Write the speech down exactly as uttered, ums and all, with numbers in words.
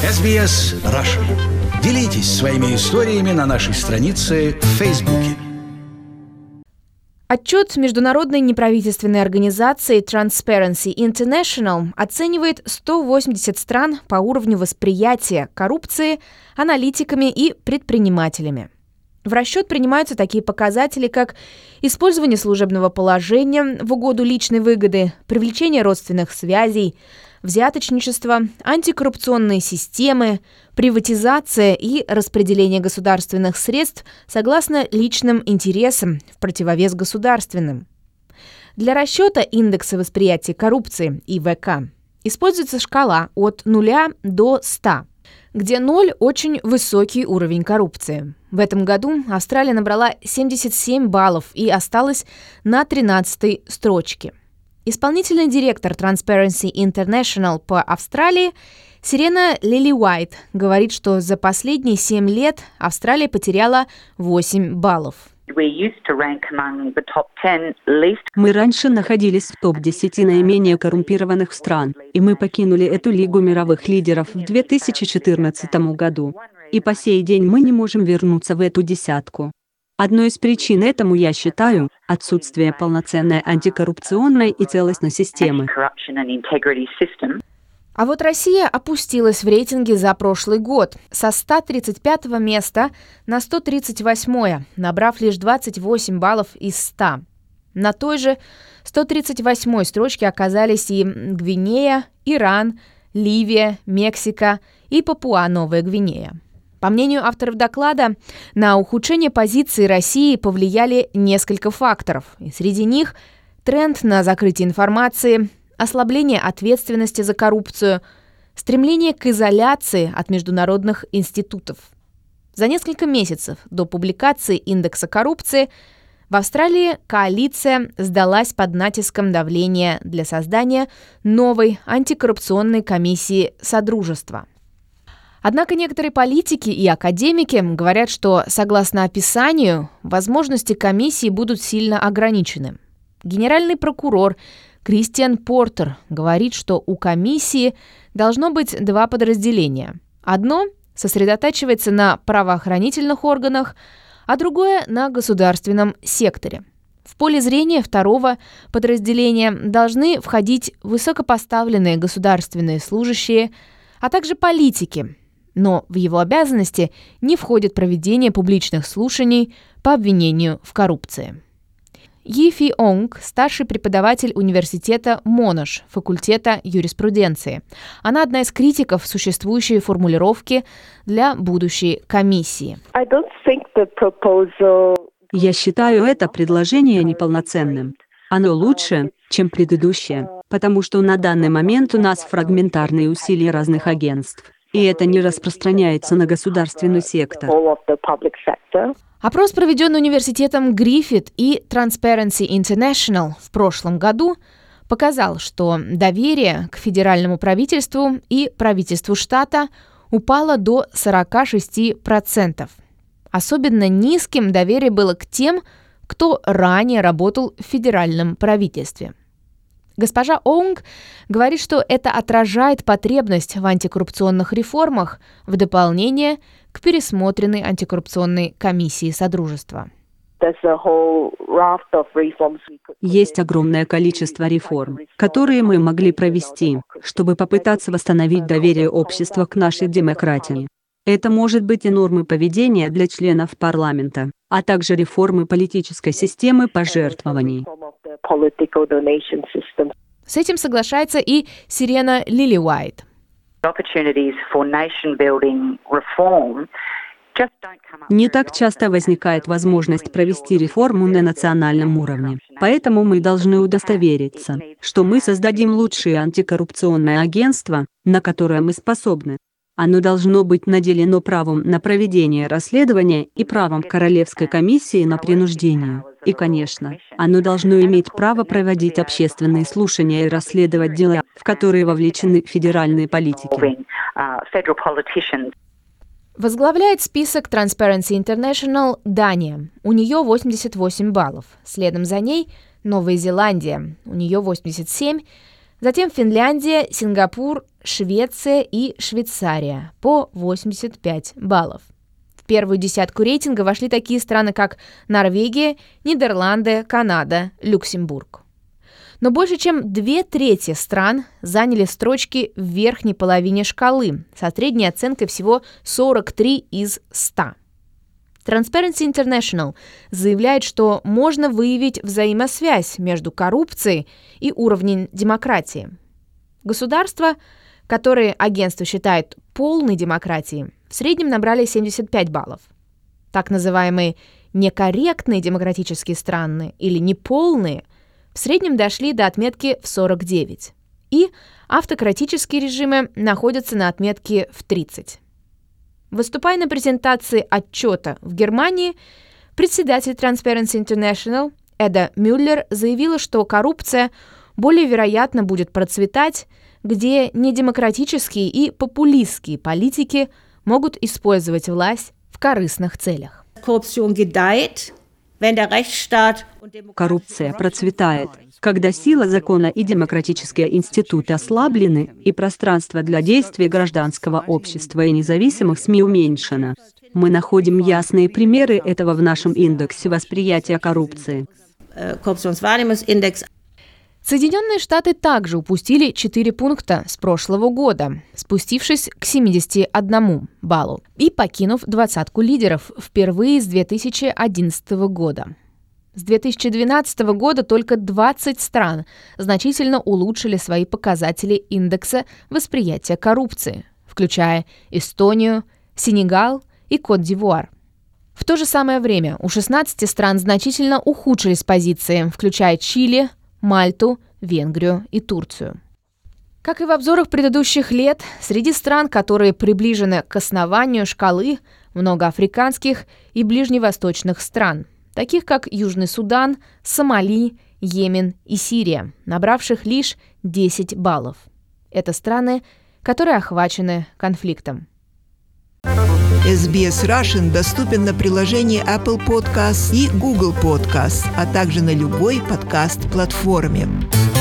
эс би эс Russian. Делитесь своими историями на нашей странице в Фейсбуке. Отчет международной неправительственной организации Transparency International оценивает сто восемьдесят стран по уровню восприятия коррупции аналитиками и предпринимателями. В расчет принимаются такие показатели, как использование служебного положения в угоду личной выгоды, привлечение родственных связей, взяточничество, антикоррупционные системы, приватизация и распределение государственных средств согласно личным интересам в противовес государственным. Для расчета индекса восприятия коррупции и вэ ка используется шкала от нуля до ста, где ноль – очень высокий уровень коррупции. В этом году Австралия набрала семьдесят семь баллов и осталась на тринадцатой строчке. Исполнительный директор Transparency International по Австралии Сирена Лили-Уайт говорит, что за последние семь лет Австралия потеряла восемь баллов. Мы раньше находились в топ десяти наименее коррумпированных стран, и мы покинули эту лигу мировых лидеров в две тысячи четырнадцатом году. И по сей день мы не можем вернуться в эту десятку. Одной из причин этому я считаю отсутствие полноценной антикоррупционной и целостной системы. А вот Россия опустилась в рейтинге за прошлый год со ста тридцати пятого места на сто тридцать восьмое, набрав лишь двадцать восемь баллов из ста. На той же сто тридцать восьмой строчке оказались и Гвинея, Иран, Ливия, Мексика и Папуа-Новая Гвинея. По мнению авторов доклада, на ухудшение позиции России повлияли несколько факторов. И среди них тренд на закрытие информации, ослабление ответственности за коррупцию, стремление к изоляции от международных институтов. За несколько месяцев до публикации индекса коррупции в Австралии коалиция сдалась под натиском давления для создания новой антикоррупционной комиссии Содружества. Однако некоторые политики и академики говорят, что, согласно описанию, возможности комиссии будут сильно ограничены. Генеральный прокурор Кристиан Портер говорит, что у комиссии должно быть два подразделения. Одно сосредотачивается на правоохранительных органах, а другое – на государственном секторе. В поле зрения второго подразделения должны входить высокопоставленные государственные служащие, а также политики. Но в его обязанности не входит проведение публичных слушаний по обвинению в коррупции. Йифи Онг – старший преподаватель университета Монаsh, факультета юриспруденции. Она одна из критиков существующей формулировки для будущей комиссии. Я считаю это предложение неполноценным. Оно лучше, чем предыдущее, потому что на данный момент у нас фрагментарные усилия разных агентств. И это не распространяется на государственный сектор. Опрос, проведенный университетом Гриффит и Transparency International в прошлом году, показал, что доверие к федеральному правительству и правительству штата упало до сорок шесть процентов. Особенно низким доверие было к тем, кто ранее работал в федеральном правительстве. Госпожа Онг говорит, что это отражает потребность в антикоррупционных реформах в дополнение к пересмотренной антикоррупционной комиссии Содружества. Есть огромное количество реформ, которые мы могли провести, чтобы попытаться восстановить доверие общества к нашей демократии. Это может быть и нормы поведения для членов парламента, а также реформы политической системы пожертвований. С этим соглашается и Сирена Лили-Уайт. Не так часто возникает возможность провести реформу на национальном уровне. Поэтому мы должны удостовериться, что мы создадим лучшее антикоррупционное агентство, на которое мы способны. Оно должно быть наделено правом на проведение расследования и правом Королевской комиссии на принуждение. И, конечно, оно должно иметь право проводить общественные слушания и расследовать дела, в которые вовлечены федеральные политики. Возглавляет список Transparency International Дания. У нее восемьдесят восемь баллов. Следом за ней Новая Зеландия. У нее восемьдесят семь. Затем Финляндия, Сингапур, Швеция и Швейцария по восемьдесят пять баллов. В первую десятку рейтинга вошли такие страны, как Норвегия, Нидерланды, Канада, Люксембург. Но больше чем две трети стран заняли строчки в верхней половине шкалы со средней оценкой всего сорок три из ста. Transparency International заявляет, что можно выявить взаимосвязь между коррупцией и уровнем демократии. Государства, которые агентство считает полной демократией, в среднем набрали семьдесят пять баллов. Так называемые некорректные демократические страны или неполные в среднем дошли до отметки в сорок девять. И автократические режимы находятся на отметке в тридцать. Выступая на презентации отчета в Германии, председатель Transparency International Эда Мюллер заявила, что коррупция более вероятно будет процветать, где недемократические и популистские политики могут использовать власть в корыстных целях. Коррупция процветает, когда сила закона и демократические институты ослаблены, и пространство для действий гражданского общества и независимых СМИ уменьшено. Мы находим ясные примеры этого в нашем индексе восприятия коррупции. Соединенные Штаты также упустили четыре пункта с прошлого года, спустившись к семидесяти одному баллу и покинув двадцатку лидеров впервые с две тысячи одиннадцатого года. С две тысячи двенадцатого года только двадцать стран значительно улучшили свои показатели индекса восприятия коррупции, включая Эстонию, Сенегал и Кот-д'Ивуар. В то же самое время у шестнадцати стран значительно ухудшились позиции, включая Чили, Мальту, Венгрию и Турцию. Как и в обзорах предыдущих лет, среди стран, которые приближены к основанию шкалы, много африканских и ближневосточных стран, таких как Южный Судан, Сомали, Йемен и Сирия, набравших лишь десять баллов. Это страны, которые охвачены конфликтом. эс би эс Russian доступен на приложении Apple Podcasts и Google Podcasts, а также на любой подкаст-платформе.